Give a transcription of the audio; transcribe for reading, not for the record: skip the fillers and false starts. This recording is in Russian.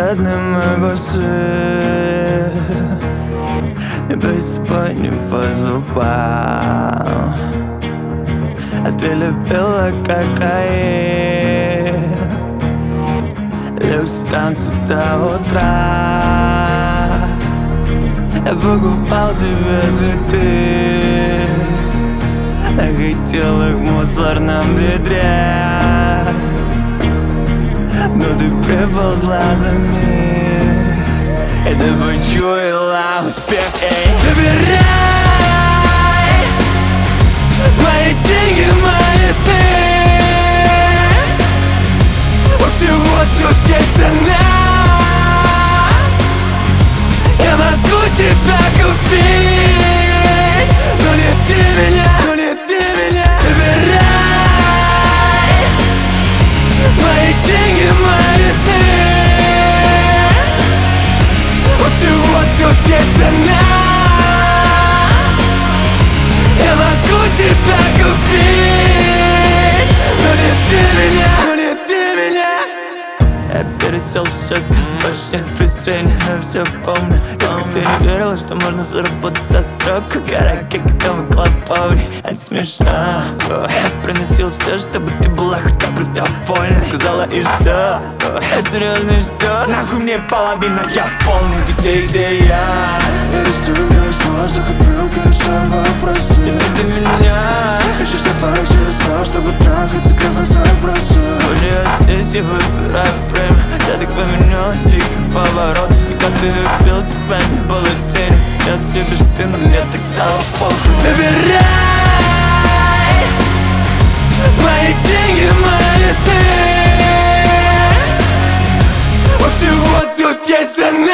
холодны мои басы. Мне быть с тобой не по зубам, а ты любила кокаин. Люкс танцы до утра. Я покупал тебе цветы, находил их в мусорном ведре. Но ты приползла за мир, и ты почуяла успех. Забирай мои деньги, мои сны. У всего тут есть цена. Я могу тебя купить, но не ты меня, но не ты меня. Забирай мои деньги, мои сны. У всего тут есть цена. Я могу тебя купить, но не ты меня, но не ты меня. Я пересел все, больше нет презрения, но я все помню. Как ты не верила, что можно заработать со строку. Караоке, когда мы клоповали, это смешно. Я приносил все, чтобы ты была хотя бы довольна. Сказала, и что? Это серьезно, и что? Нахуй мне половина, я полный. Где я? Я рисую, как слова, что купил, решаю вопросы. Теперь ты меня ищешь на парах часов, чтобы трахать, заказать свой бросок. Позже я здесь и выбираю время. Я так поменялась, тихо поворот. Когда ты любил, тебя не было денег. Сейчас любишь ты, но мне так стало похуй. Забирай мои деньги, мои сны. У всего тут есть цена.